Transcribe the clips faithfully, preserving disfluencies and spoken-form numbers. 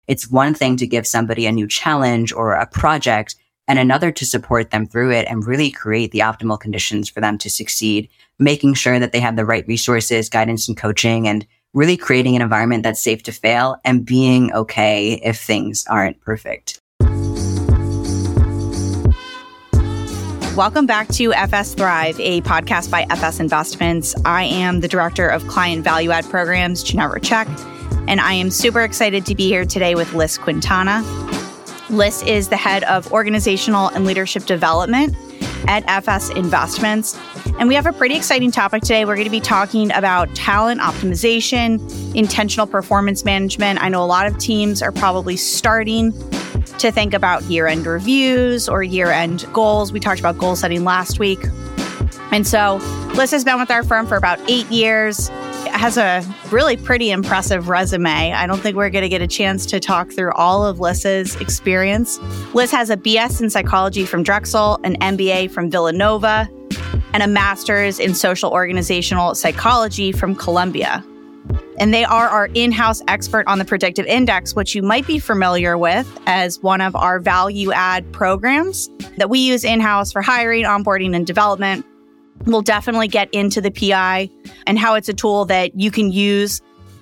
It's one thing to give somebody a new challenge or a project, and another to support them through it and really create the optimal conditions for them to succeed, making sure that they have the right resources, guidance, and coaching, and really creating an environment that's safe to fail and being okay if things aren't perfect. Welcome back to F S Thrive, a podcast by F S Investments. I am the Director of Client Value Add Programs, Ginevra Check, and I am super excited to be here today with Liz Quintana. Liz is the head of organizational and leadership development at F S Investments. And we have a pretty exciting topic today. We're going to be talking about talent optimization, intentional performance management. I know a lot of teams are probably starting to think about year-end reviews or year-end goals. We talked about goal setting last week. And so Liz has been with our firm for about eight years. Has a really pretty impressive resume. I don't think we're going to get a chance to talk through all of Liz's experience. Liz has a B S in psychology from Drexel, an M B A from Villanova, and a master's in social organizational psychology from Columbia. And they are our in-house expert on the Predictive Index, which you might be familiar with as one of our value add programs that we use in-house for hiring, onboarding, and development. We'll definitely get into the P I and how it's a tool that you can use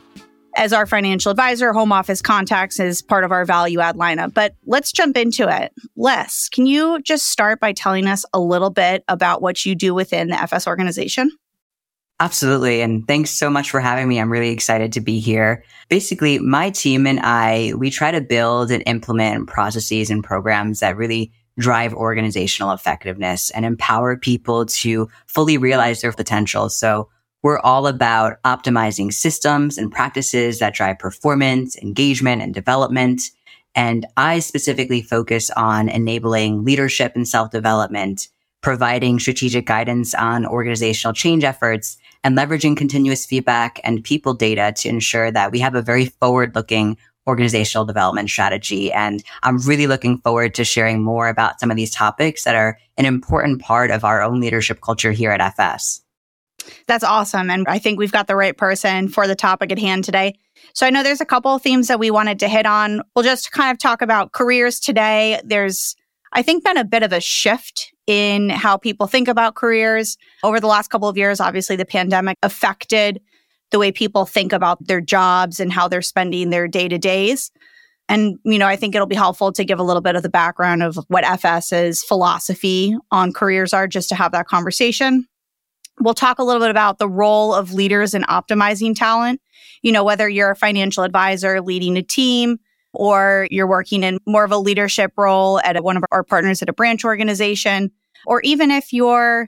as our financial advisor, home office contacts as part of our value add lineup. But let's jump into it. Les, can you just start by telling us a little bit about what you do within the F S organization? Absolutely. And thanks so much for having me. I'm really excited to be here. Basically, my team and I, we try to build and implement processes and programs that really drive organizational effectiveness and empower people to fully realize their potential. So we're all about optimizing systems and practices that drive performance, engagement, and development. And I specifically focus on enabling leadership and self-development, providing strategic guidance on organizational change efforts, and leveraging continuous feedback and people data to ensure that we have a very forward-looking organizational development strategy. And I'm really looking forward to sharing more about some of these topics that are an important part of our own leadership culture here at F S. That's awesome. And I think we've got the right person for the topic at hand today. So I know there's a couple of themes that we wanted to hit on. We'll just kind of talk about careers today. There's, I think, been a bit of a shift in how people think about careers over the last couple of years. Obviously, the pandemic affected the way people think about their jobs and how they're spending their day-to-days. And, you know, I think it'll be helpful to give a little bit of the background of what FS's philosophy on careers are, just to have that conversation. We'll talk a little bit about the role of leaders in optimizing talent. You know, whether you're a financial advisor leading a team, or you're working in more of a leadership role at one of our partners at a branch organization, or even if you're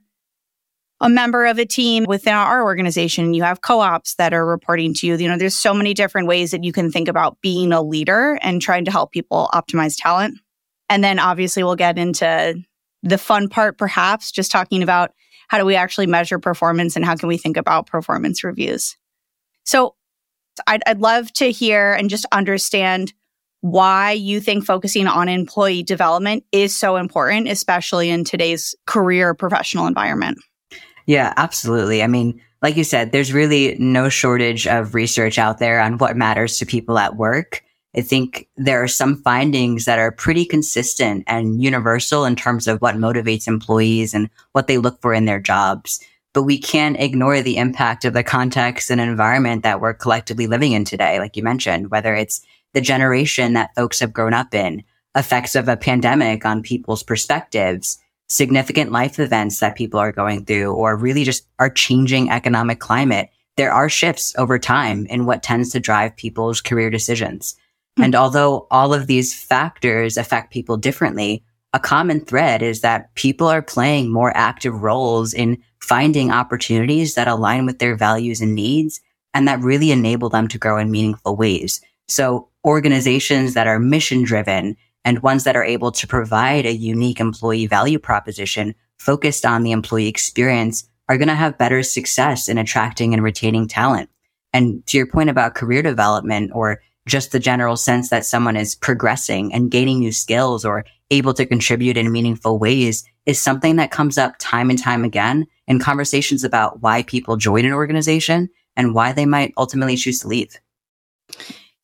a member of a team within our organization, you have co-ops that are reporting to you. You know, there's so many different ways that you can think about being a leader and trying to help people optimize talent. And then obviously we'll get into the fun part, perhaps, just talking about how do we actually measure performance and how can we think about performance reviews. So I'd, I'd love to hear and just understand why you think focusing on employee development is so important, especially in today's career professional environment. Yeah, absolutely. I mean, like you said, there's really no shortage of research out there on what matters to people at work. I think there are some findings that are pretty consistent and universal in terms of what motivates employees and what they look for in their jobs. But we can't ignore the impact of the context and environment that we're collectively living in today, like you mentioned, whether it's the generation that folks have grown up in, effects of a pandemic on people's perspectives, significant life events that people are going through, or really just our changing economic climate. There are shifts over time in what tends to drive people's career decisions. Mm-hmm. And although all of these factors affect people differently, a common thread is that people are playing more active roles in finding opportunities that align with their values and needs, and that really enable them to grow in meaningful ways. So organizations that are mission-driven and ones that are able to provide a unique employee value proposition focused on the employee experience are going to have better success in attracting and retaining talent. And to your point about career development, or just the general sense that someone is progressing and gaining new skills or able to contribute in meaningful ways, is something that comes up time and time again in conversations about why people join an organization and why they might ultimately choose to leave.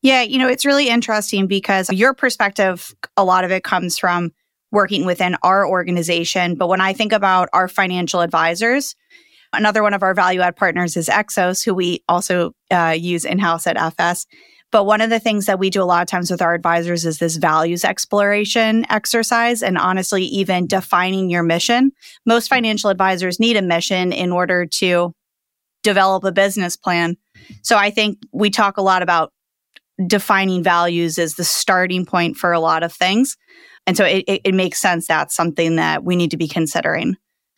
Yeah, you know, it's really interesting because your perspective, a lot of it comes from working within our organization. But when I think about our financial advisors, another one of our value add partners is Exos, who we also uh, use in-house at F S. But one of the things that we do a lot of times with our advisors is this values exploration exercise, and honestly, even defining your mission. Most financial advisors need a mission in order to develop a business plan. So I think we talk a lot about defining values as the starting point for a lot of things. And so it, it, it makes sense that's something that we need to be considering.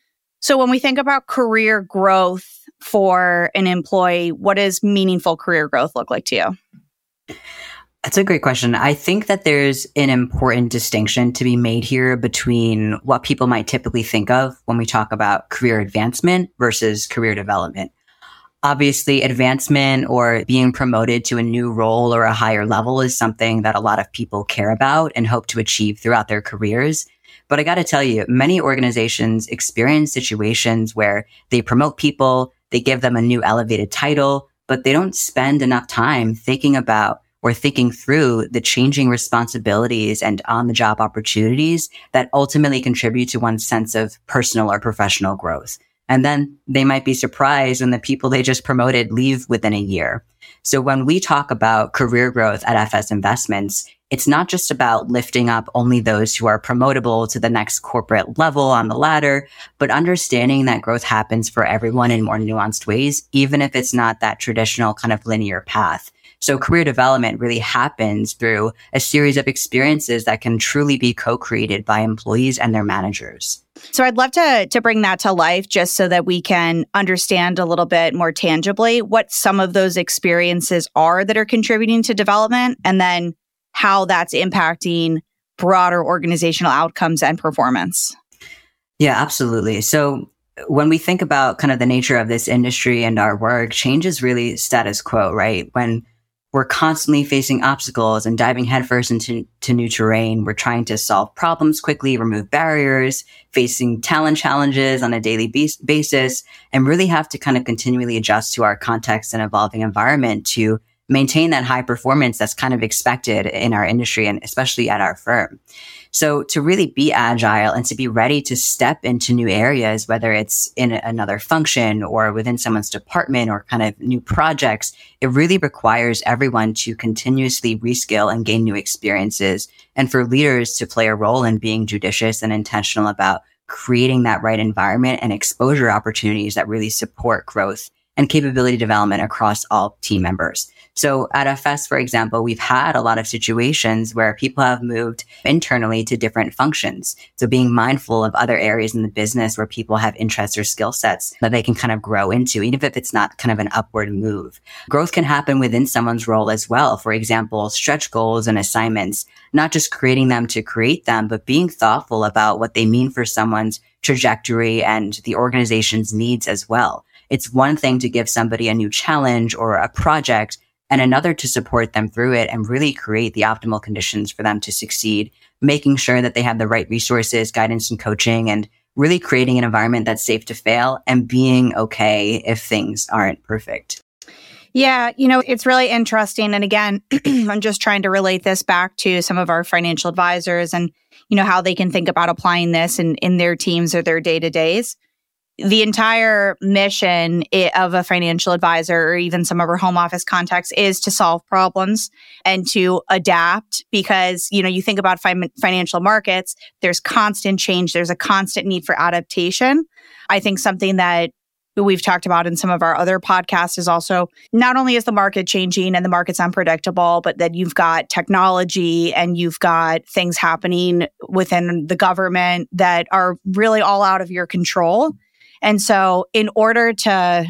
So when we think about career growth for an employee, what does meaningful career growth look like to you? That's a great question. I think that there's an important distinction to be made here between what people might typically think of when we talk about career advancement versus career development. Obviously, advancement or being promoted to a new role or a higher level is something that a lot of people care about and hope to achieve throughout their careers. But I got to tell you, many organizations experience situations where they promote people, they give them a new elevated title, but they don't spend enough time thinking about or thinking through the changing responsibilities and on-the-job opportunities that ultimately contribute to one's sense of personal or professional growth. And then they might be surprised when the people they just promoted leave within a year. So when we talk about career growth at F S Investments, it's not just about lifting up only those who are promotable to the next corporate level on the ladder, but understanding that growth happens for everyone in more nuanced ways, even if it's not that traditional kind of linear path. So career development really happens through a series of experiences that can truly be co-created by employees and their managers. So I'd love to to bring that to life just so that we can understand a little bit more tangibly what some of those experiences are that are contributing to development, and then how that's impacting broader organizational outcomes and performance. Yeah, absolutely. So when we think about kind of the nature of this industry and our work, change is really status quo, right? When we're constantly facing obstacles and diving headfirst into to new terrain. We're trying to solve problems quickly, remove barriers, facing talent challenges on a daily bas- basis, and really have to kind of continually adjust to our context and evolving environment to maintain that high performance that's kind of expected in our industry and especially at our firm. So to really be agile and to be ready to step into new areas, whether it's in another function or within someone's department or kind of new projects, it really requires everyone to continuously reskill and gain new experiences, and for leaders to play a role in being judicious and intentional about creating that right environment and exposure opportunities that really support growth and capability development across all team members. So at F S, for example, we've had a lot of situations where people have moved internally to different functions. So being mindful of other areas in the business where people have interests or skill sets that they can kind of grow into, even if it's not kind of an upward move. Growth can happen within someone's role as well. For example, stretch goals and assignments, not just creating them to create them, but being thoughtful about what they mean for someone's trajectory and the organization's needs as well. It's one thing to give somebody a new challenge or a project, and another to support them through it and really create the optimal conditions for them to succeed, making sure that they have the right resources, guidance, and coaching, and really creating an environment that's safe to fail and being okay if things aren't perfect. Yeah, you know, it's really interesting. And again, I'm just trying to relate this back to some of our financial advisors and, you know, how they can think about applying this in, in their teams or their day-to-days. The entire mission of a financial advisor or even some of our home office contacts is to solve problems and to adapt because, you know, you think about fi- financial markets, there's constant change. There's a constant need for adaptation. I think something that we've talked about in some of our other podcasts is also not only is the market changing and the market's unpredictable, but that you've got technology and you've got things happening within the government that are really all out of your control. And so in order to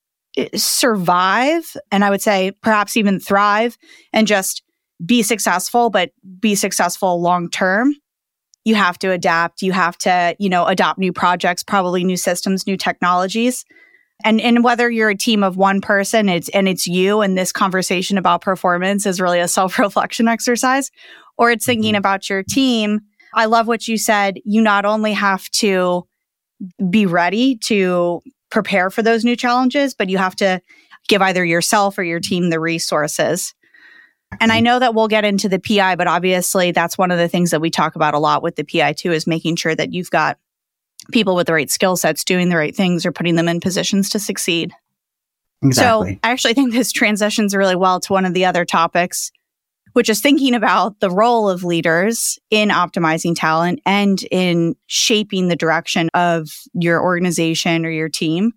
survive, and I would say perhaps even thrive and just be successful, but be successful long-term, you have to adapt. You have to, you know, adopt new projects, probably new systems, new technologies. And and whether you're a team of one person, it's and it's you, and this conversation about performance is really a self-reflection exercise, or it's thinking about your team. I love what you said. You not only have to be ready to prepare for those new challenges, but you have to give either yourself or your team the resources. And I know that we'll get into the P I, but obviously that's one of the things that we talk about a lot with the P I too, is making sure that you've got people with the right skill sets doing the right things or putting them in positions to succeed. Exactly. So I actually think this transitions really well to one of the other topics, which is thinking about the role of leaders in optimizing talent and in shaping the direction of your organization or your team.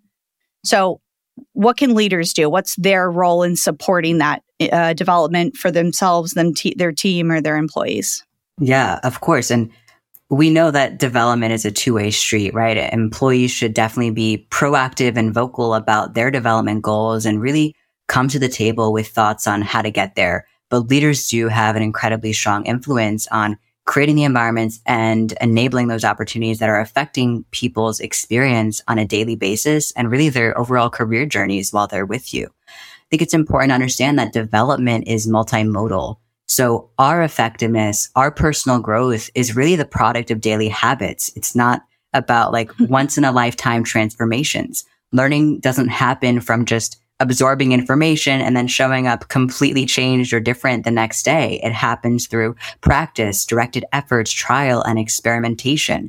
So what can leaders do? What's their role in supporting that uh, development for themselves, them, te- their team, or their employees? Yeah, of course. And we know that development is a two-way street, right? Employees should definitely be proactive and vocal about their development goals and really come to the table with thoughts on how to get there. But leaders do have an incredibly strong influence on creating the environments and enabling those opportunities that are affecting people's experience on a daily basis and really their overall career journeys while they're with you. I think it's important to understand that development is multimodal. So our effectiveness, our personal growth is really the product of daily habits. It's not about like once in a lifetime transformations. Learning doesn't happen from just absorbing information and then showing up completely changed or different the next day. It happens through practice, directed efforts, trial, and experimentation.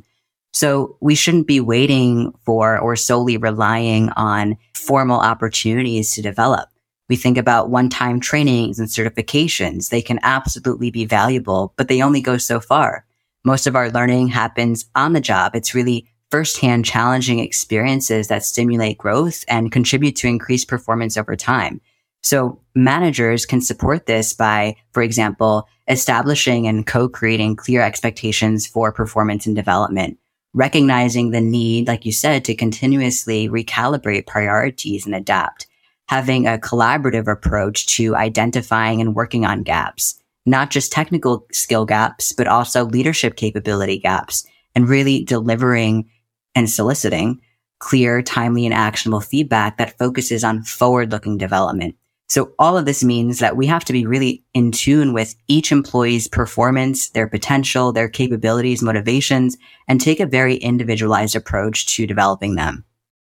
So we shouldn't be waiting for or solely relying on formal opportunities to develop. We think about one-time trainings and certifications. They can absolutely be valuable, but they only go so far. Most of our learning happens on the job. It's really firsthand challenging experiences that stimulate growth and contribute to increased performance over time. So managers can support this by, for example, establishing and co-creating clear expectations for performance and development, recognizing the need, like you said, to continuously recalibrate priorities and adapt, having a collaborative approach to identifying and working on gaps, not just technical skill gaps, but also leadership capability gaps, and really delivering and soliciting clear, timely, and actionable feedback that focuses on forward-looking development. So all of this means that we have to be really in tune with each employee's performance, their potential, their capabilities, motivations, and take a very individualized approach to developing them.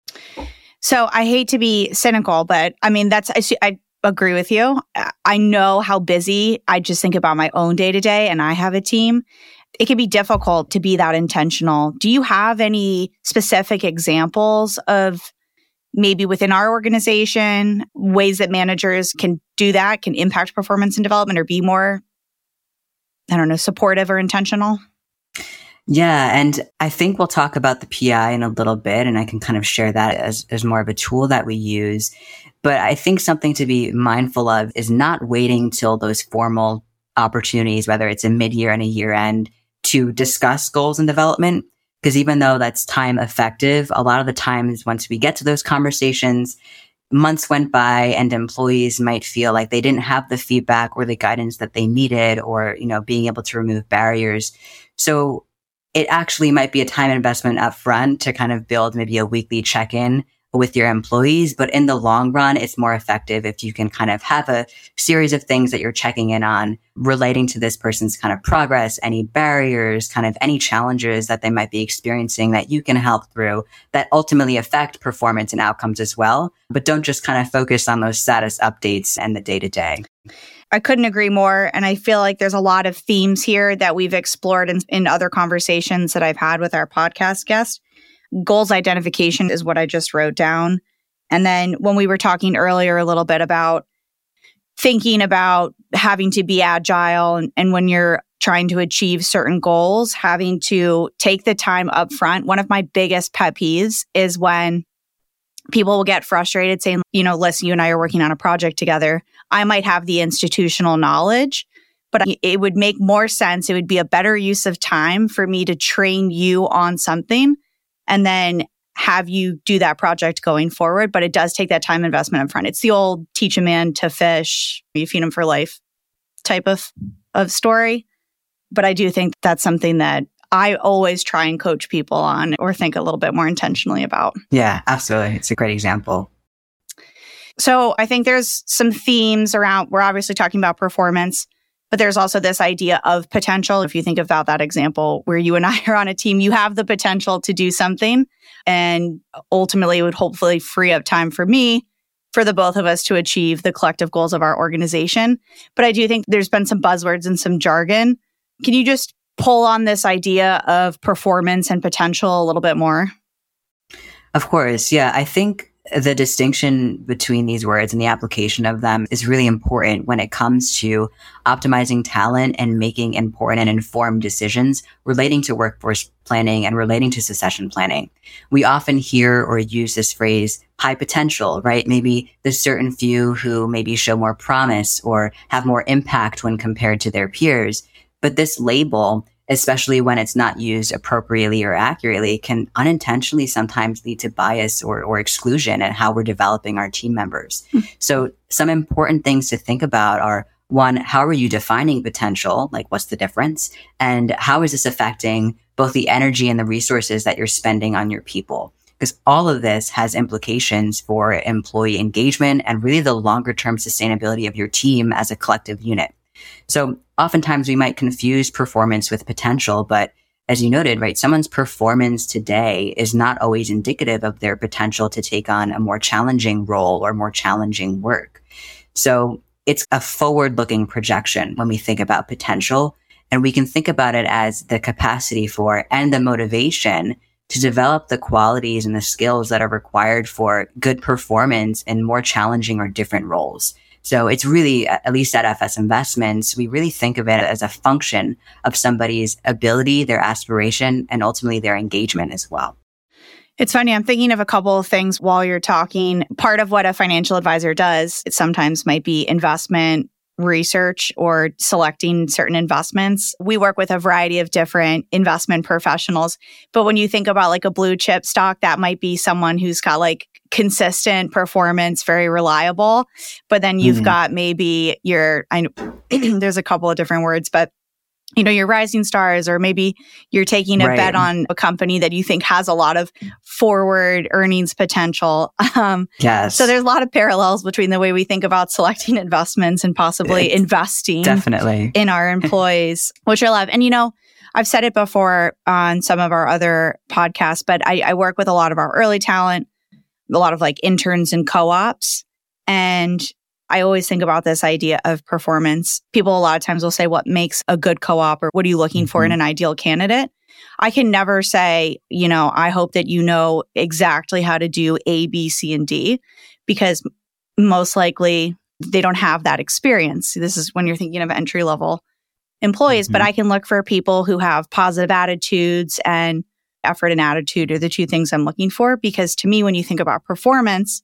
So I hate to be cynical, but I mean, that's, I, I agree with you. I know how busy, I just think about my own day to day, and I have a team. It can be difficult to be that intentional. Do you have any specific examples of maybe within our organization, ways that managers can do that, can impact performance and development, or be more, I don't know, supportive or intentional? Yeah, and I think we'll talk about the P I in a little bit, and I can kind of share that as, as more of a tool that we use. But I think something to be mindful of is not waiting till those formal opportunities, whether it's a mid-year and a year-end, to discuss goals and development. Because even though that's time effective, a lot of the times once we get to those conversations, months went by and employees might feel like they didn't have the feedback or the guidance that they needed, or, you know, being able to remove barriers. So it actually might be a time investment up front to kind of build maybe a weekly check-in with your employees. But in the long run, it's more effective if you can kind of have a series of things that you're checking in on relating to this person's kind of progress, any barriers, kind of any challenges that they might be experiencing that you can help through that ultimately affect performance and outcomes as well. But don't just kind of focus on those status updates and the day-to-day. I couldn't agree more. And I feel like there's a lot of themes here that we've explored in, in other conversations that I've had with our podcast guests. Goals identification is what I just wrote down. And then when we were talking earlier a little bit about thinking about having to be agile and, and when you're trying to achieve certain goals, having to take the time up front. One of my biggest pet peeves is when people will get frustrated saying, you know, Liz, you and I are working on a project together. I might have the institutional knowledge, but it would make more sense. It would be a better use of time for me to train you on something and then have you do that project going forward. But it does take that time investment up front. It's the old teach a man to fish, you feed him for life type of, of story. But I do think that's something that I always try and coach people on or think a little bit more intentionally about. Yeah, absolutely. It's a great example. So I think there's some themes around, we're obviously talking about performance, but there's also this idea of potential. If you think about that example where you and I are on a team, you have the potential to do something and ultimately it would hopefully free up time for me for the both of us to achieve the collective goals of our organization. But I do think there's been some buzzwords and some jargon. Can you just pull on this idea of performance and potential a little bit more? Of course. Yeah. I think the distinction between these words and the application of them is really important when it comes to optimizing talent and making important and informed decisions relating to workforce planning and relating to succession planning. We often hear or use this phrase high potential, right? Maybe there's certain few who maybe show more promise or have more impact when compared to their peers. But this label, especially when it's not used appropriately or accurately, can unintentionally sometimes lead to bias or, or exclusion in how we're developing our team members. Mm. So some important things to think about are, one, how are you defining potential? Like, what's the difference? And how is this affecting both the energy and the resources that you're spending on your people? Because all of this has implications for employee engagement and really the longer term sustainability of your team as a collective unit. So oftentimes we might confuse performance with potential, but as you noted, right, someone's performance today is not always indicative of their potential to take on a more challenging role or more challenging work. So it's a forward-looking projection when we think about potential, and we can think about it as the capacity for and the motivation to develop the qualities and the skills that are required for good performance in more challenging or different roles. So it's really, at least at F S Investments, we really think of it as a function of somebody's ability, their aspiration, and ultimately their engagement as well. It's funny, I'm thinking of a couple of things while you're talking. Part of what a financial advisor does, it sometimes might be investment research or selecting certain investments. We work with a variety of different investment professionals. But when you think about like a blue chip stock, that might be someone who's got like consistent performance, very reliable. But then you've mm-hmm. got maybe your, I know there's a couple of different words, but you know, your rising stars, or maybe you're taking a right. bet on a company that you think has a lot of forward earnings potential. Um, yes. So there's a lot of parallels between the way we think about selecting investments and possibly it's investing definitely in our employees, which I love. And, you know, I've said it before on some of our other podcasts, but I, I work with a lot of our early talent, a lot of like interns and co-ops. And I always think about this idea of performance. People a lot of times will say, what makes a good co-op, or what are you looking mm-hmm. for in an ideal candidate? I can never say, you know, I hope that you know exactly how to do A, B, C, and D, because most likely they don't have that experience. This is when you're thinking of entry-level employees, mm-hmm. but I can look for people who have positive attitudes, and effort and attitude are the two things I'm looking for. Because to me, when you think about performance,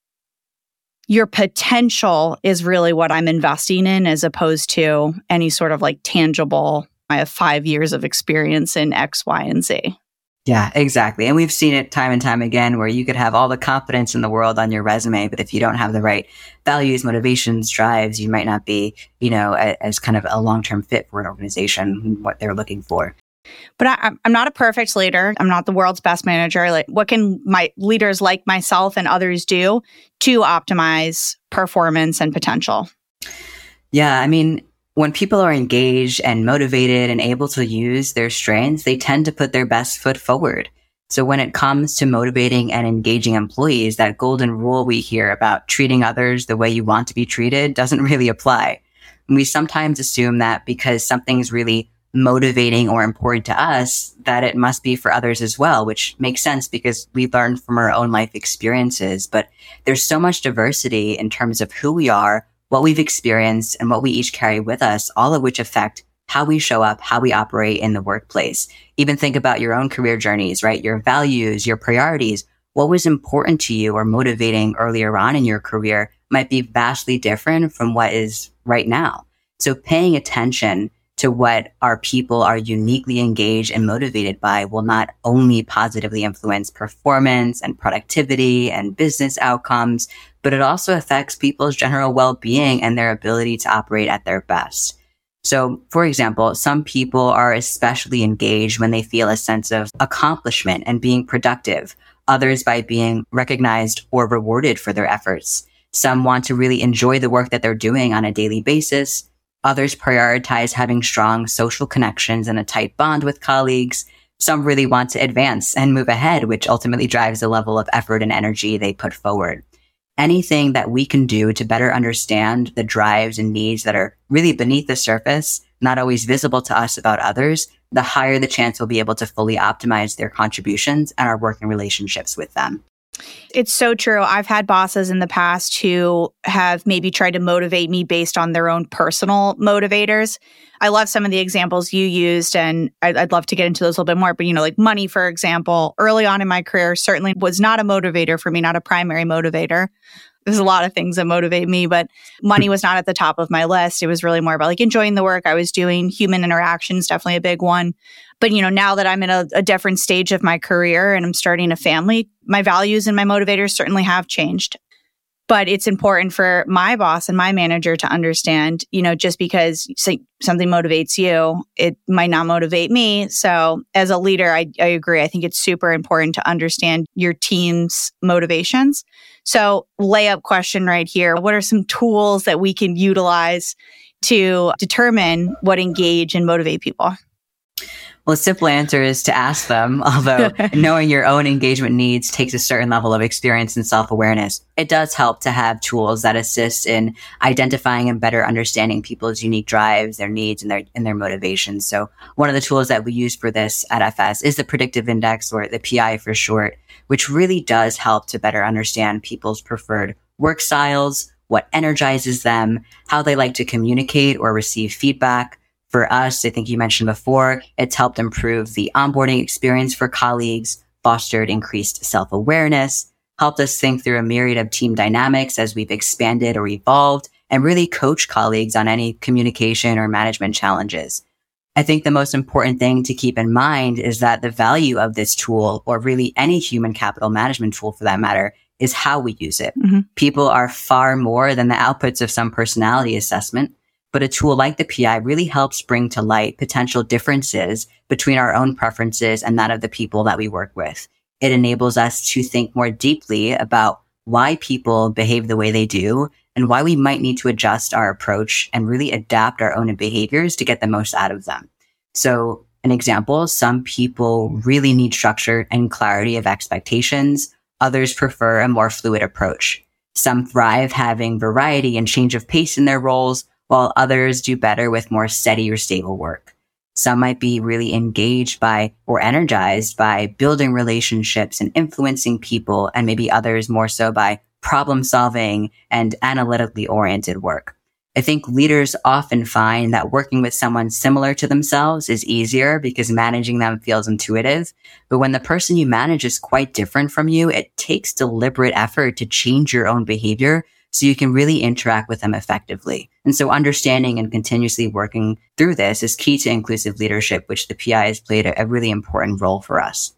your potential is really what I'm investing in, as opposed to any sort of like tangible, I have five years of experience in X, Y, and Z. Yeah, exactly. And we've seen it time and time again where you could have all the confidence in the world on your resume, but if you don't have the right values, motivations, drives, you might not be, you know, a, as kind of a long-term fit for an organization, what they're looking for. But I, I'm not a perfect leader. I'm not the world's best manager. Like, what can my leaders like myself and others do to optimize performance and potential? Yeah, I mean, when people are engaged and motivated and able to use their strengths, they tend to put their best foot forward. So when it comes to motivating and engaging employees, that golden rule we hear about treating others the way you want to be treated doesn't really apply. And we sometimes assume that because something's really motivating or important to us, that it must be for others as well, which makes sense because we learn from our own life experiences. But there's so much diversity in terms of who we are, what we've experienced, and what we each carry with us, all of which affect how we show up, how we operate in the workplace. Even think about your own career journeys, right? Your values, your priorities. What was important to you or motivating earlier on in your career might be vastly different from what is right now. So paying attention to what our people are uniquely engaged and motivated by will not only positively influence performance and productivity and business outcomes, but it also affects people's general well-being and their ability to operate at their best. So, for example, some people are especially engaged when they feel a sense of accomplishment and being productive, others by being recognized or rewarded for their efforts. Some want to really enjoy the work that they're doing on a daily basis. Others prioritize having strong social connections and a tight bond with colleagues. Some really want to advance and move ahead, which ultimately drives the level of effort and energy they put forward. anything that we can do to better understand the drives and needs that are really beneath the surface, not always visible to us about others, the higher the chance we'll be able to fully optimize their contributions and our working relationships with them. It's so true. I've had bosses in the past who have maybe tried to motivate me based on their own personal motivators. I love some of the examples you used, and I'd, I'd love to get into those a little bit more. But, you know, like money, for example, early on in my career certainly was not a motivator for me, not a primary motivator. There's a lot of things that motivate me, but money was not at the top of my list. It was really more about like enjoying the work I was doing. Human interactions, definitely a big one. But, you know, now that I'm in a, a different stage of my career and I'm starting a family, my values and my motivators certainly have changed. But it's important for my boss and my manager to understand, you know, just because something motivates you, it might not motivate me. So as a leader, I, I agree. I think it's super important to understand your team's motivations. So layup question right here. What are some tools that we can utilize to determine what engage and motivate people? Well, the simple answer is to ask them, although knowing your own engagement needs takes a certain level of experience and self-awareness. It does help to have tools that assist in identifying and better understanding people's unique drives, their needs, and their and their motivations. So one of the tools that we use for this at F S is the Predictive Index, or the P I for short, which really does help to better understand people's preferred work styles, what energizes them, how they like to communicate or receive feedback. For us, I think you mentioned before, it's helped improve the onboarding experience for colleagues, fostered increased self-awareness, helped us think through a myriad of team dynamics as we've expanded or evolved, and really coach colleagues on any communication or management challenges. I think the most important thing to keep in mind is that the value of this tool, or really any human capital management tool for that matter, is how we use it. Mm-hmm. People are far more than the outputs of some personality assessment. But a tool like the P I really helps bring to light potential differences between our own preferences and that of the people that we work with. It enables us to think more deeply about why people behave the way they do and why we might need to adjust our approach and really adapt our own behaviors to get the most out of them. So an example, some people really need structure and clarity of expectations. Others prefer a more fluid approach. Some thrive having variety and change of pace in their roles, while others do better with more steady or stable work. Some might be really engaged by or energized by building relationships and influencing people, and maybe others more so by problem solving and analytically oriented work. I think leaders often find that working with someone similar to themselves is easier because managing them feels intuitive. But when the person you manage is quite different from you, it takes deliberate effort to change your own behavior so you can really interact with them effectively. And so understanding and continuously working through this is key to inclusive leadership, which the P I has played a, a really important role for us.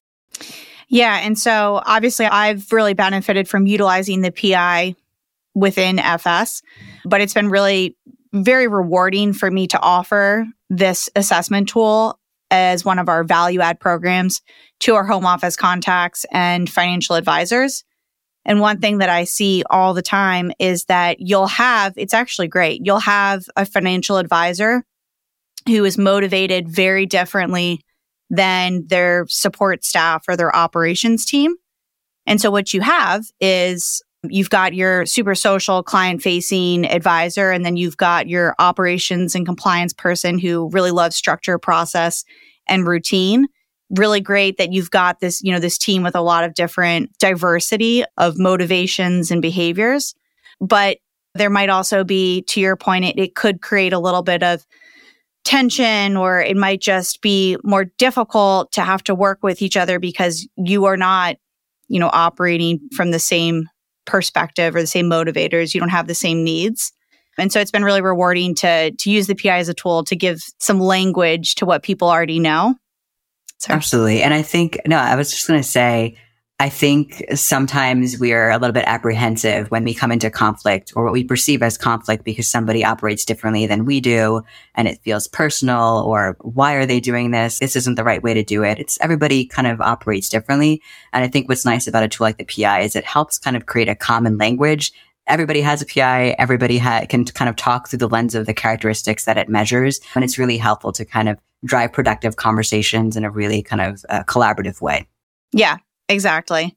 Yeah. And so obviously I've really benefited from utilizing the P I within F S, but it's been really very rewarding for me to offer this assessment tool as one of our value add programs to our home office contacts and financial advisors. And one thing that I see all the time is that you'll have, it's actually great, you'll have a financial advisor who is motivated very differently than their support staff or their operations team. And so what you have is you've got your super social client-facing advisor, and then you've got your operations and compliance person who really loves structure, process, and routine. Really great that you've got this, you know, this team with a lot of different diversity of motivations and behaviors. But there might also be, to your point, it, it could create a little bit of tension, or it might just be more difficult to have to work with each other because you are not, you know, operating from the same perspective or the same motivators. You don't have the same needs. And so it's been really rewarding to to use the P I as a tool to give some language to what people already know. Sorry. Absolutely. And I think, no, I was just going to say, I think sometimes we are a little bit apprehensive when we come into conflict, or what we perceive as conflict, because somebody operates differently than we do and it feels personal, or why are they doing this? This isn't the right way to do it. It's everybody kind of operates differently. And I think what's nice about a tool like the P I is it helps kind of create a common language. Everybody has a P I. Everybody ha- can kind of talk through the lens of the characteristics that it measures. And it's really helpful to kind of drive productive conversations in a really kind of uh, collaborative way. Yeah, exactly.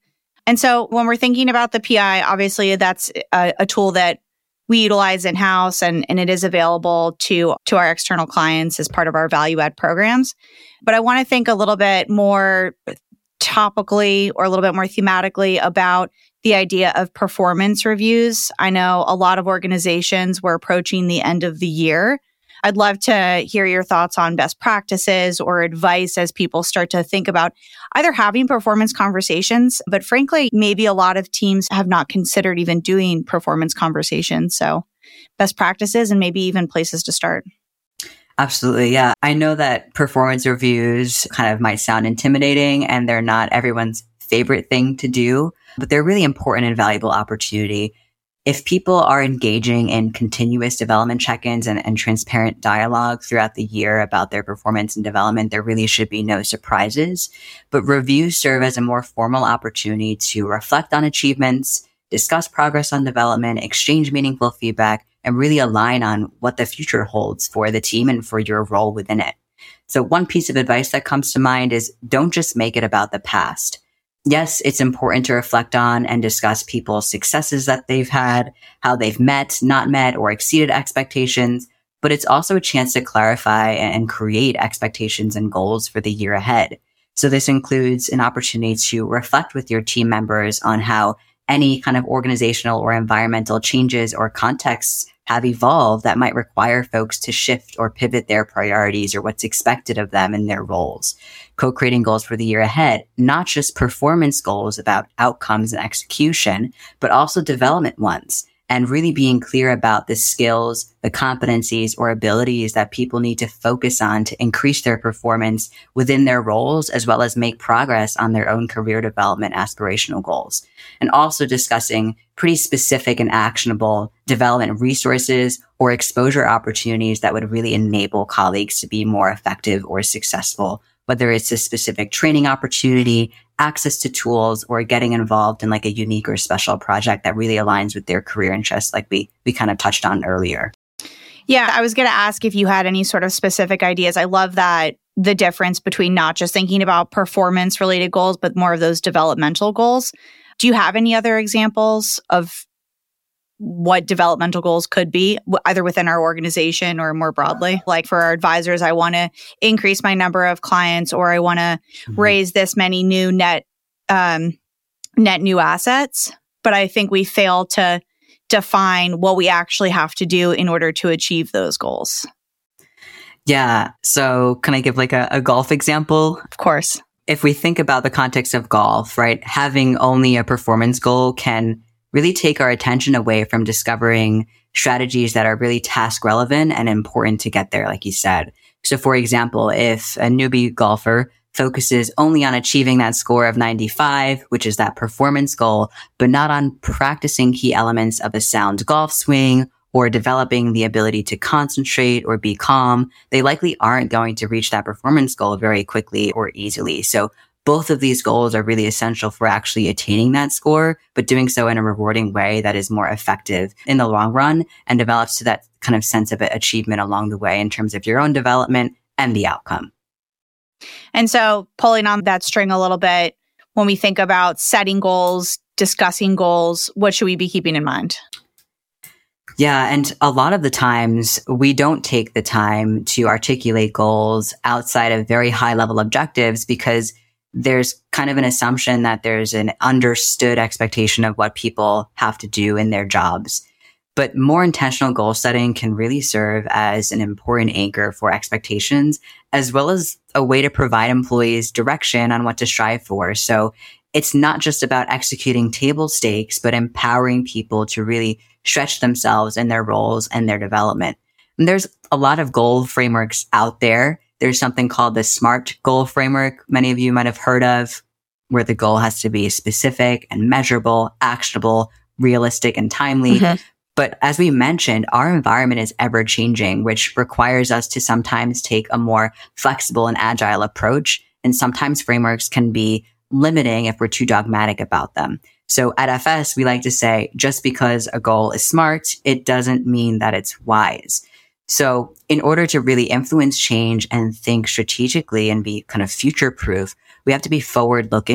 And so when we're thinking about the P I, obviously that's a, a tool that we utilize in-house and, and it is available to, to our external clients as part of our value add programs. But I want to think a little bit more topically or a little bit more thematically about the idea of performance reviews. I know a lot of organizations were approaching the end of the year. I'd love to hear your thoughts on best practices or advice as people start to think about either having performance conversations, but frankly, maybe a lot of teams have not considered even doing performance conversations. So best practices and maybe even places to start. Absolutely. Yeah. I know that performance reviews kind of might sound intimidating and they're not everyone's favorite thing to do, but they're really important and valuable opportunity. If people are engaging in continuous development check-ins and, and transparent dialogue throughout the year about their performance and development, there really should be no surprises. But reviews serve as a more formal opportunity to reflect on achievements, discuss progress on development, exchange meaningful feedback, and really align on what the future holds for the team and for your role within it. So one piece of advice that comes to mind is don't just make it about the past. Yes, it's important to reflect on and discuss people's successes that they've had, how they've met, not met, or exceeded expectations, but it's also a chance to clarify and create expectations and goals for the year ahead. So this includes an opportunity to reflect with your team members on how any kind of organizational or environmental changes or contexts have evolved that might require folks to shift or pivot their priorities or what's expected of them in their roles. Co-creating goals for the year ahead, not just performance goals about outcomes and execution, but also development ones. And really being clear about the skills, the competencies, or abilities that people need to focus on to increase their performance within their roles, as well as make progress on their own career development aspirational goals. And also discussing pretty specific and actionable development resources or exposure opportunities that would really enable colleagues to be more effective or successful, whether it's a specific training opportunity, access to tools, or getting involved in like a unique or special project that really aligns with their career interests, like we we kind of touched on earlier. Yeah, I was going to ask if you had any sort of specific ideas. I love that the difference between not just thinking about performance related goals, but more of those developmental goals. Do you have any other examples of what developmental goals could be, either within our organization or more broadly? Like for our advisors, I want to increase my number of clients, or I want to mm-hmm. raise this many new net, um, net new assets. But I think we fail to define what we actually have to do in order to achieve those goals. Yeah. So can I give like a, a golf example? Of course. If we think about the context of golf, right, having only a performance goal can really take our attention away from discovering strategies that are really task relevant and important to get there, like you said. So for example, if a newbie golfer focuses only on achieving that score of ninety-five, which is that performance goal, but not on practicing key elements of a sound golf swing or developing the ability to concentrate or be calm, they likely aren't going to reach that performance goal very quickly or easily. So both of these goals are really essential for actually attaining that score, but doing so in a rewarding way that is more effective in the long run and develops to that kind of sense of achievement along the way in terms of your own development and the outcome. And so pulling on that string a little bit, when we think about setting goals, discussing goals, what should we be keeping in mind? Yeah. And a lot of the times we don't take the time to articulate goals outside of very high level objectives because there's kind of an assumption that there's an understood expectation of what people have to do in their jobs. But more intentional goal setting can really serve as an important anchor for expectations, as well as a way to provide employees direction on what to strive for. So it's not just about executing table stakes, but empowering people to really stretch themselves in their roles and their development. And there's a lot of goal frameworks out there. There's something called the SMART goal framework. Many of you might have heard of, where the goal has to be specific and measurable, actionable, realistic, and timely. Mm-hmm. But as we mentioned, our environment is ever changing, which requires us to sometimes take a more flexible and agile approach. And sometimes frameworks can be limiting if we're too dogmatic about them. So at F S, we like to say, just because a goal is smart, it doesn't mean that it's wise. So in order to really influence change and think strategically and be kind of future-proof, we have to be forward-looking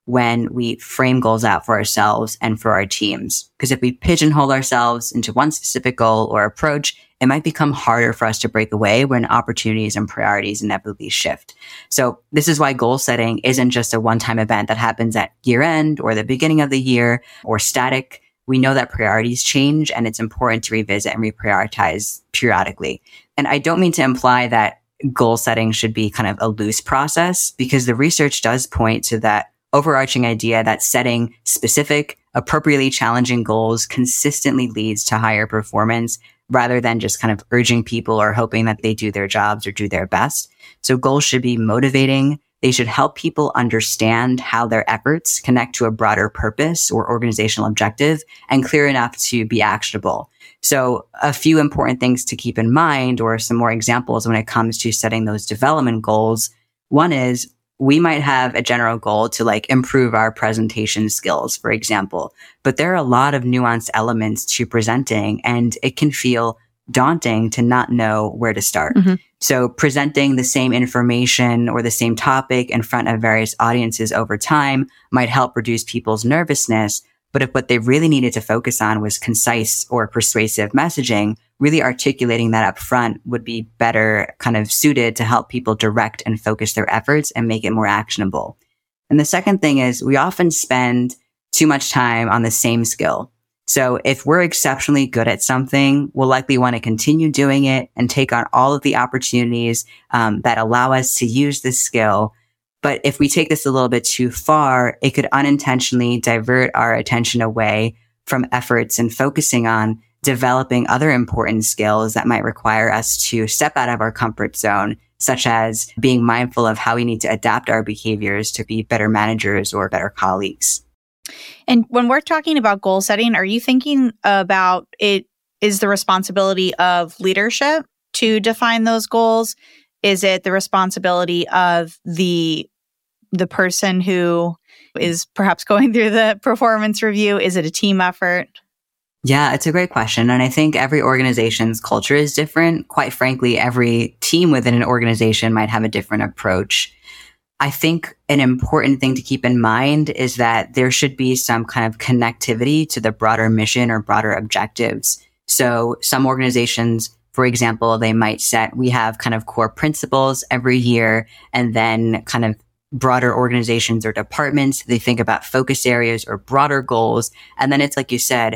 when we frame goals out for ourselves and for our teams. Because if we pigeonhole ourselves into one specific goal or approach, it might become harder for us to break away when opportunities and priorities inevitably shift. So this is why goal setting isn't just a one-time event that happens at year end or the beginning of the year or static. We know that priorities change, and it's important to revisit and reprioritize periodically. And I don't mean to imply that goal setting should be kind of a loose process, because the research does point to that overarching idea that setting specific, appropriately challenging goals consistently leads to higher performance rather than just kind of urging people or hoping that they do their jobs or do their best. So goals should be motivating. They should help people understand how their efforts connect to a broader purpose or organizational objective and clear enough to be actionable. So a few important things to keep in mind, or some more examples when it comes to setting those development goals. One is, we might have a general goal to like improve our presentation skills, for example, but there are a lot of nuanced elements to presenting, and it can feel daunting to not know where to start. Mm-hmm. So presenting the same information or the same topic in front of various audiences over time might help reduce people's nervousness. But if what they really needed to focus on was concise or persuasive messaging, really articulating that up front would be better kind of suited to help people direct and focus their efforts and make it more actionable. And the second thing is, we often spend too much time on the same skill. So if we're exceptionally good at something, we'll likely want to continue doing it and take on all of the opportunities um, that allow us to use this skill. But if we take this a little bit too far, it could unintentionally divert our attention away from efforts and focusing on developing other important skills that might require us to step out of our comfort zone, such as being mindful of how we need to adapt our behaviors to be better managers or better colleagues. And when we're talking about goal setting, are you thinking about it is the responsibility of leadership to define those goals? Is it the responsibility of the the person who is perhaps going through the performance review? Is it a team effort? Yeah, it's a great question. And I think every organization's culture is different. Quite frankly, every team within an organization might have a different approach. I think an important thing to keep in mind is that there should be some kind of connectivity to the broader mission or broader objectives. So some organizations, for example, they might set, we have kind of core principles every year, and then kind of broader organizations or departments, they think about focus areas or broader goals. And then it's like you said,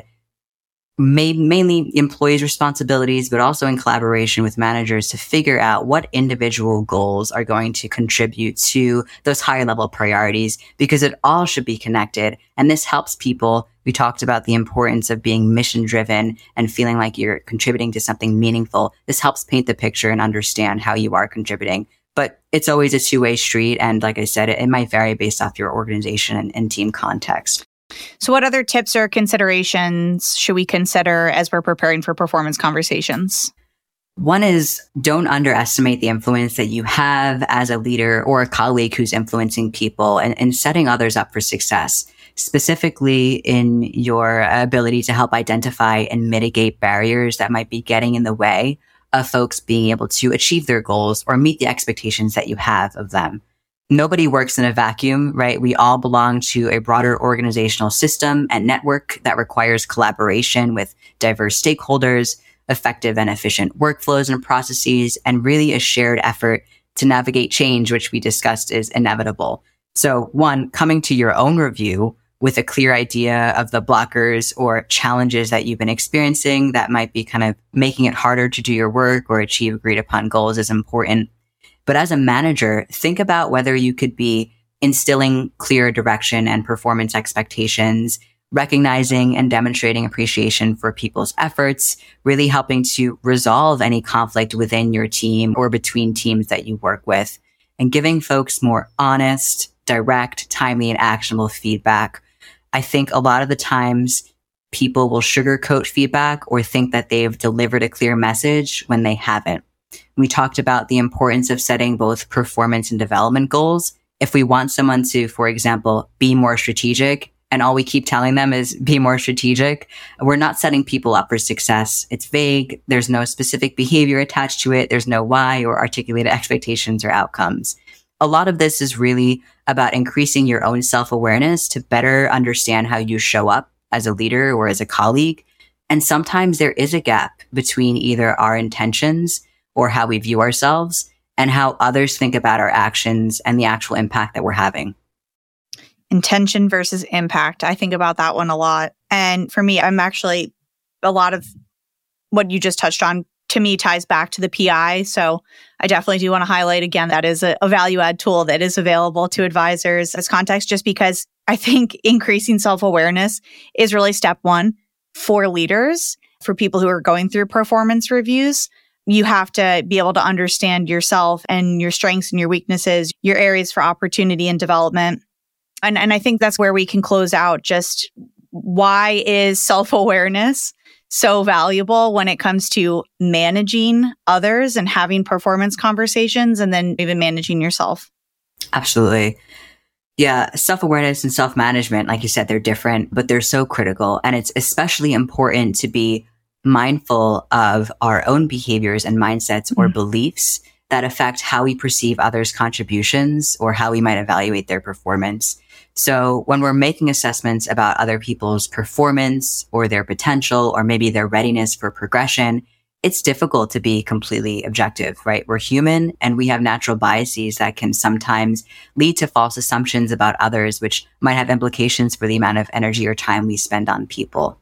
May, mainly employees' responsibilities, but also in collaboration with managers to figure out what individual goals are going to contribute to those higher level priorities, because it all should be connected. And this helps people. We talked about the importance of being mission driven and feeling like you're contributing to something meaningful. This helps paint the picture and understand how you are contributing. But it's always a two-way street. And like I said, it, it might vary based off your organization and, and team context. So what other tips or considerations should we consider as we're preparing for performance conversations? One is, don't underestimate the influence that you have as a leader or a colleague who's influencing people and, and setting others up for success, specifically in your ability to help identify and mitigate barriers that might be getting in the way of folks being able to achieve their goals or meet the expectations that you have of them. Nobody works in a vacuum, right? We all belong to a broader organizational system and network that requires collaboration with diverse stakeholders, effective and efficient workflows and processes, and really a shared effort to navigate change, which we discussed is inevitable. So one, coming to your own review with a clear idea of the blockers or challenges that you've been experiencing that might be kind of making it harder to do your work or achieve agreed upon goals is important. But as a manager, think about whether you could be instilling clear direction and performance expectations, recognizing and demonstrating appreciation for people's efforts, really helping to resolve any conflict within your team or between teams that you work with, and giving folks more honest, direct, timely, and actionable feedback. I think a lot of the times people will sugarcoat feedback or think that they've delivered a clear message when they haven't. We talked about the importance of setting both performance and development goals. If we want someone to, for example, be more strategic, and all we keep telling them is be more strategic, we're not setting people up for success. It's vague. There's no specific behavior attached to it. There's no why or articulated expectations or outcomes. a lot of this is really about increasing your own self-awareness to better understand how you show up as a leader or as a colleague. And sometimes there is a gap between either our intentions or how we view ourselves and how others think about our actions and the actual impact that we're having. Intention versus impact. I think about that one a lot. And for me, I'm actually, a lot of what you just touched on to me ties back to the P I. So I definitely do want to highlight again, that is a, a value add tool that is available to advisors as context, just because I think increasing self-awareness is really step one for leaders, for people who are going through performance reviews. You have to be able to understand yourself and your strengths and your weaknesses, your areas for opportunity and development. And, and I think that's where we can close out just why is self-awareness so valuable when it comes to managing others and having performance conversations and then even managing yourself. Absolutely. Yeah, self-awareness and self-management, like you said, they're different, but they're so critical. And it's especially important to be mindful of our own behaviors and mindsets mm-hmm. or beliefs that affect how we perceive others' contributions or how we might evaluate their performance. So when we're making assessments about other people's performance or their potential or maybe their readiness for progression, it's difficult to be completely objective, right? We're human and we have natural biases that can sometimes lead to false assumptions about others, which might have implications for the amount of energy or time we spend on people.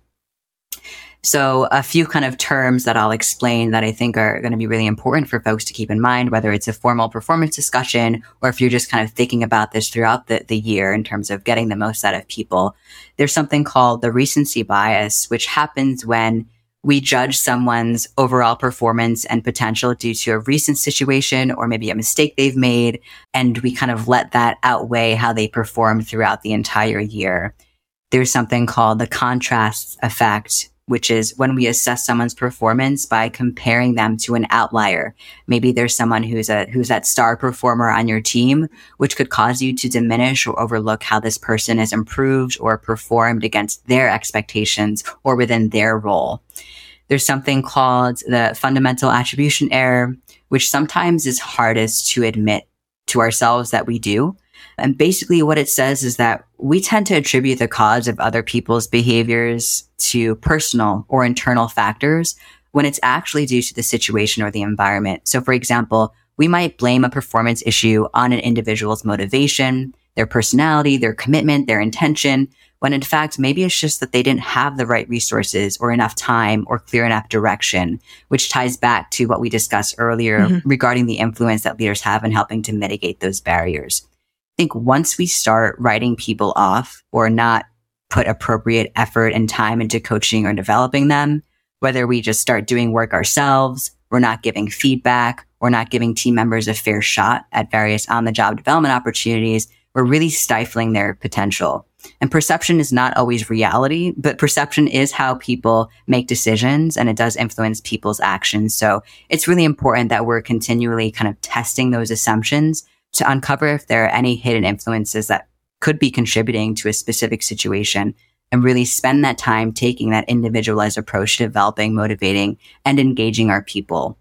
So a few kind of terms that I'll explain that I think are going to be really important for folks to keep in mind, whether it's a formal performance discussion or if you're just kind of thinking about this throughout the, the year in terms of getting the most out of people. There's something called the recency bias, which happens when we judge someone's overall performance and potential due to a recent situation or maybe a mistake they've made, and we kind of let that outweigh how they performed throughout the entire year. There's something called the contrast effect, which is when we assess someone's performance by comparing them to an outlier. Maybe there's someone who's a who's that star performer on your team, which could cause you to diminish or overlook how this person has improved or performed against their expectations or within their role. There's something called the fundamental attribution error, which sometimes is hardest to admit to ourselves that we do. And basically what it says is that we tend to attribute the cause of other people's behaviors to personal or internal factors when it's actually due to the situation or the environment. So for example, we might blame a performance issue on an individual's motivation, their personality, their commitment, their intention, when in fact, maybe it's just that they didn't have the right resources or enough time or clear enough direction, which ties back to what we discussed earlier mm-hmm. regarding the influence that leaders have in helping to mitigate those barriers. I think once we start writing people off or not put appropriate effort and time into coaching or developing them, whether we just start doing work ourselves, we're not giving feedback, we're not giving team members a fair shot at various on-the-job development opportunities, we're really stifling their potential. And perception is not always reality, but perception is how people make decisions and it does influence people's actions. So it's really important that we're continually kind of testing those assumptions to uncover if there are any hidden influences that could be contributing to a specific situation and really spend that time taking that individualized approach to developing, motivating, and engaging our people.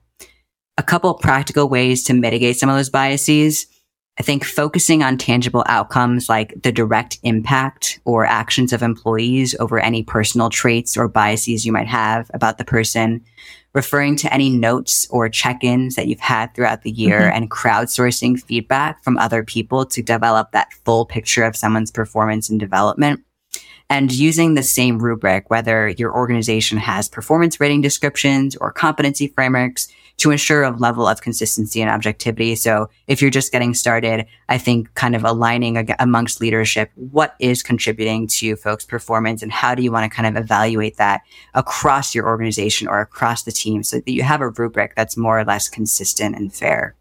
A couple practical ways to mitigate some of those biases. I think focusing on tangible outcomes like the direct impact or actions of employees over any personal traits or biases you might have about the person, referring to any notes or check-ins that you've had throughout the year mm-hmm. and crowdsourcing feedback from other people to develop that full picture of someone's performance and development. And using the same rubric, whether your organization has performance rating descriptions or competency frameworks, to ensure a level of consistency and objectivity. So if you're just getting started, I think kind of aligning ag- amongst leadership, what is contributing to folks' performance and how do you want to kind of evaluate that across your organization or across the team so that you have a rubric that's more or less consistent and fair.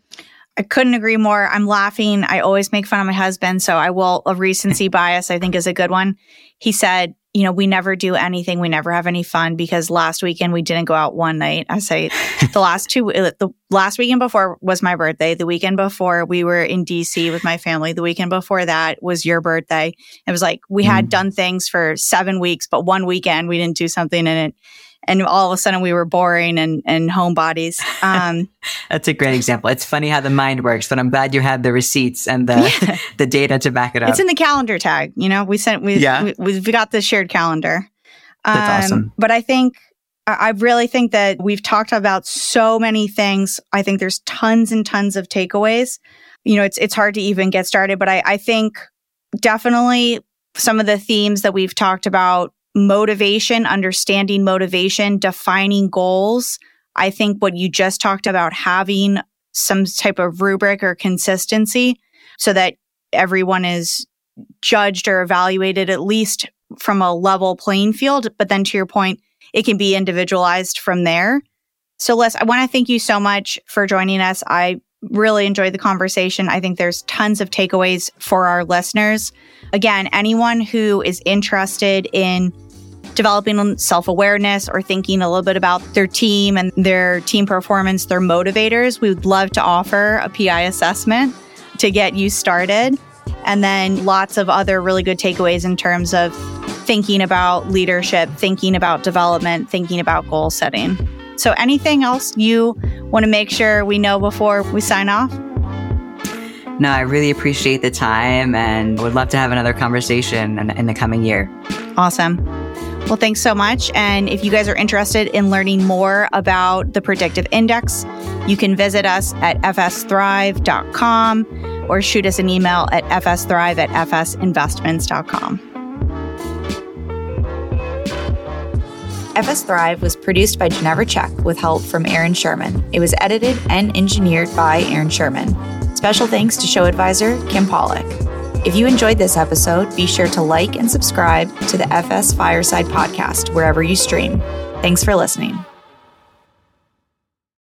I couldn't agree more. I'm laughing. I always make fun of my husband, so I will. A recency bias, I think, is a good one. He said, you know, we never do anything. We never have any fun because last weekend we didn't go out one night. I say the last two, the last weekend before was my birthday. The weekend before we were in D C with my family. The weekend before that was your birthday. It was like we had mm. done things for seven weeks, but one weekend we didn't do something in it. and all of a sudden we were boring and, and homebodies. Um, That's a great example. It's funny how the mind works, but I'm glad you had the receipts and the yeah. the data to back it up. It's in the calendar tag. You know, we sent, we, yeah. we, we've got the shared calendar. That's um, awesome. But I think, I really think that we've talked about so many things. I think there's tons and tons of takeaways. You know, it's it's hard to even get started, but I, I think definitely some of the themes that we've talked about, motivation, understanding motivation, defining goals. I think what you just talked about, having some type of rubric or consistency so that everyone is judged or evaluated at least from a level playing field. But then to your point, it can be individualized from there. So Les, I want to thank you so much for joining us. I really enjoyed the conversation. I think there's tons of takeaways for our listeners. Again, anyone who is interested in developing self-awareness or thinking a little bit about their team and their team performance, their motivators, we would love to offer a P I assessment to get you started. And then lots of other really good takeaways in terms of thinking about leadership, thinking about development, thinking about goal setting. So anything else you want to make sure we know before we sign off? No, I really appreciate the time and would love to have another conversation in, in the coming year. Awesome. Well, thanks so much. And if you guys are interested in learning more about the Predictive Index, you can visit us at f s thrive dot com or shoot us an email at f s thrive at f s investments dot com. F S Thrive was produced by Ginevra Check with help from Aaron Sherman. It was edited and engineered by Aaron Sherman. Special thanks to show advisor Kim Pollock. If you enjoyed this episode, be sure to like and subscribe to the F S Fireside podcast wherever you stream. Thanks for listening.